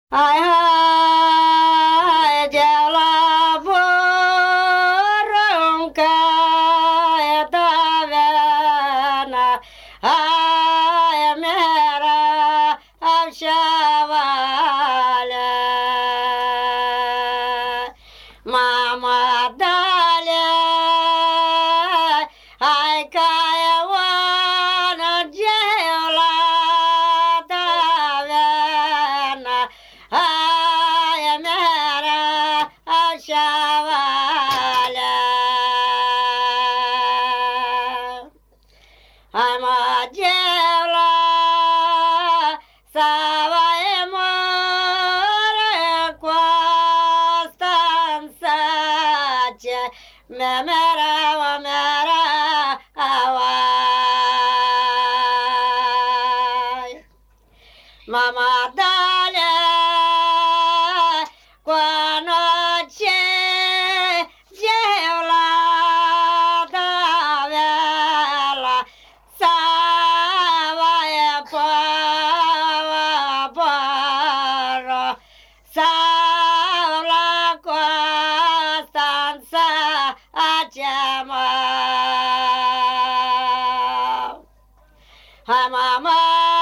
Hai, hai, de la porunca e taverna, hai, mera, avșavale. Mama, dale, hai, ca e oană, de la taverna, hai, mera, avșavale. Hai, mă, gela, să vai moare Constanța, ce memera, mera, avai. Mama, dale, conoce, gela, davela, să vai poră, sau la Constanța, acema. Hai, mama,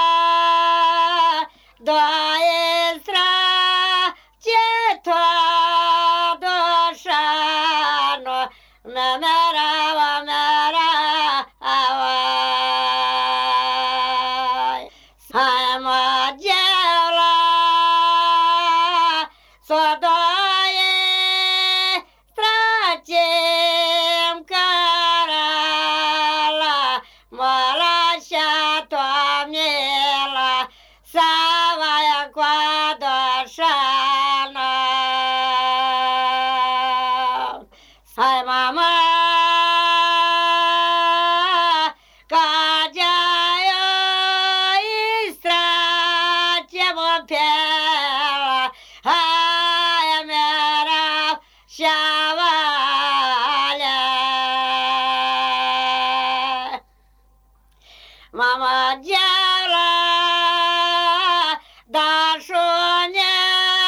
doaie ce toată șană, memera, mera, avai. Hai, mă, gela, s-o doaie tracem carala, mă lașa toamnela, să vai coadoșana. Hai, mama, ca de-aia istra ce mă piela, hai, mera, șavale. Mama, gela, dașune,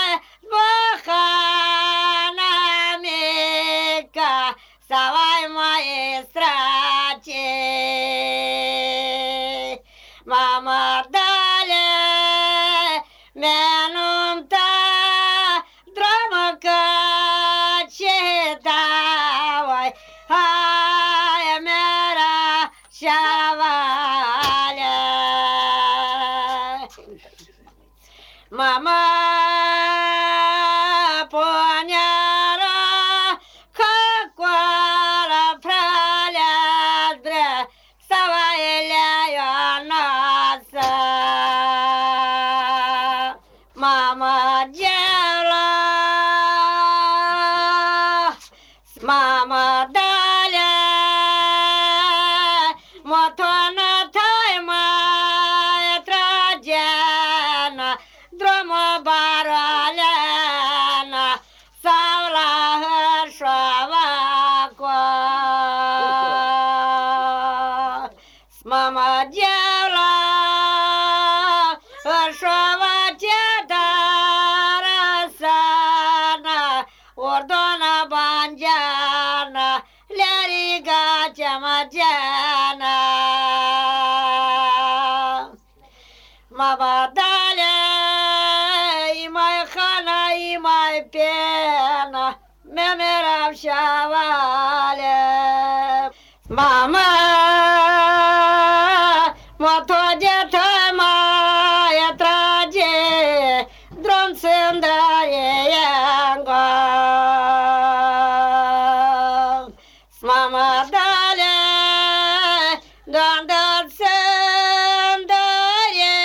băhana mică, să vai maestrace. Mama, dale, menumta, drumă că ce dai, hai, mera, șavale. Mama, poneara, că coala praleastră, să vai leionoasă. Mama, gela, mama, dale, motoană tai mai tragena, drumul baroalena, sau la Hârșova mama, gela, Hârșova ce darăsana, ordona bangeana, le-riga ce măgeana. Mama, dale, i mai hana, i mai pena, memera șavale. Mama, motoge mai trage, drum sândărie iangă. Mama, dale, doar sândărie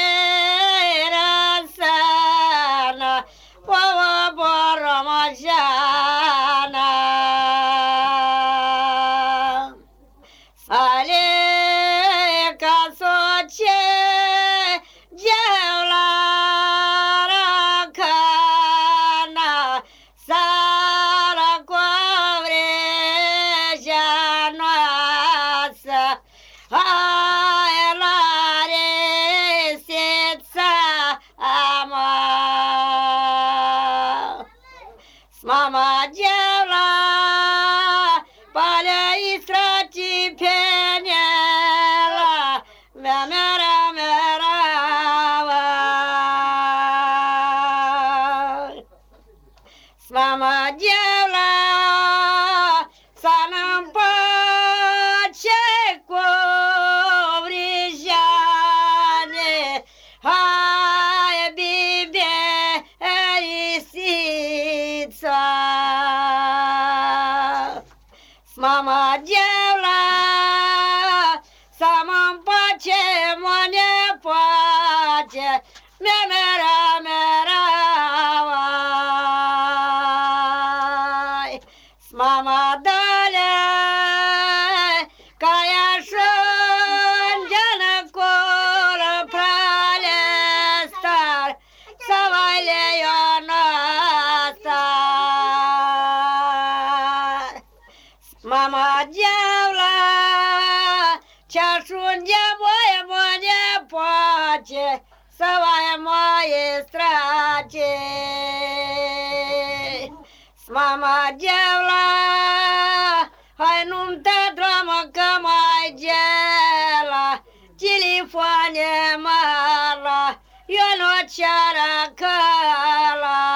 răsănă, povă boră măjeană. mama devla, pale istrati penela, mera mera va. Mama devla, sanam pace covrijane, hai bibe isița. Mama devla, să mă pace, mâne pace, mera mera vai. Mama dale, ca așunge-n cură prale star, să vai le ionostar. Mama devla, ce-așunge voie mâne pace, să vai moaie strace. Mama devla, hai nu-mi te dramă că mai gela, telefoane mala, eu nu ceară căla.